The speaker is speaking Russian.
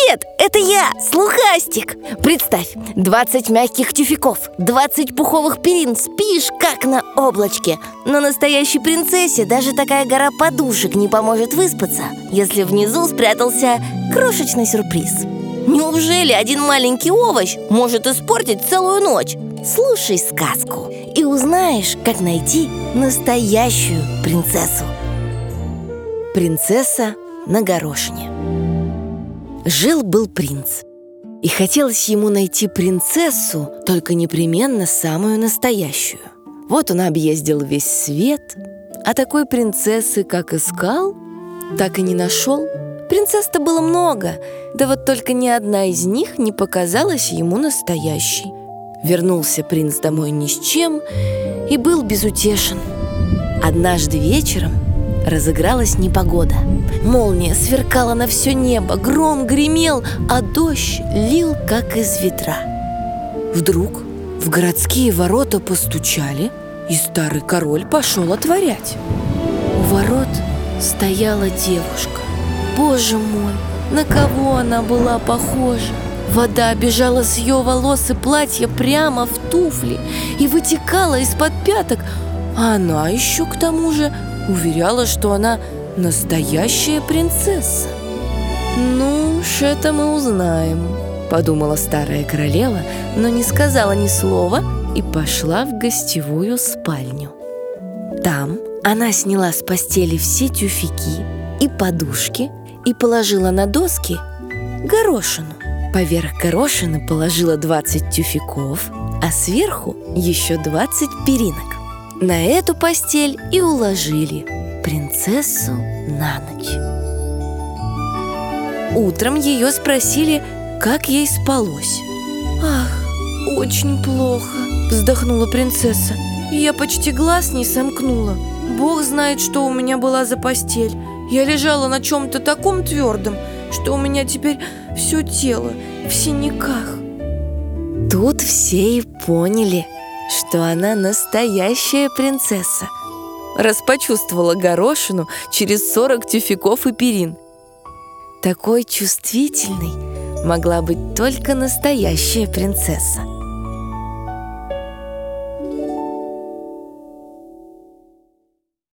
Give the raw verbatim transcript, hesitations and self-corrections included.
Привет, это я, Слухастик. Представь, двадцать мягких тюфяков, двадцать пуховых перин. Спишь, как на облачке. Но настоящей принцессе даже такая гора подушек не поможет выспаться, если внизу спрятался крошечный сюрприз. Неужели один маленький овощ может испортить целую ночь? Слушай сказку и узнаешь, как найти настоящую принцессу. Принцесса на горошине. Жил-был принц, и хотелось ему найти принцессу, только непременно самую настоящую. Вот он объездил весь свет, а такой принцессы как искал, так и не нашел. Принцесс-то было много, да вот только ни одна из них не показалась ему настоящей. Вернулся принц домой ни с чем и был безутешен. Однажды вечером разыгралась непогода. Молния сверкала на все небо, гром гремел, а дождь лил, как из ведра. Вдруг в городские ворота постучали, и старый король пошел отворять. У ворот стояла девушка. Боже мой, на кого она была похожа? Вода бежала с ее волос и платья прямо в туфли и вытекала из-под пяток, а она еще к тому же уверяла, что она настоящая принцесса. «Ну уж это мы узнаем», — подумала старая королева, но не сказала ни слова и пошла в гостевую спальню. Там она сняла с постели все тюфяки и подушки и положила на доски горошину. Поверх горошины положила двадцать тюфяков, а сверху еще двадцать перинок. На эту постель и уложили принцессу на ночь. Утром ее спросили, как ей спалось. «Ах, очень плохо», — вздохнула принцесса. «Я почти глаз не сомкнула. Бог знает, что у меня была за постель. Я лежала на чем-то таком твердом, что у меня теперь все тело в синяках». Тут все и поняли, что она настоящая принцесса, раз почувствовала горошину через сорок тюфяков и перин. Такой чувствительной могла быть только настоящая принцесса.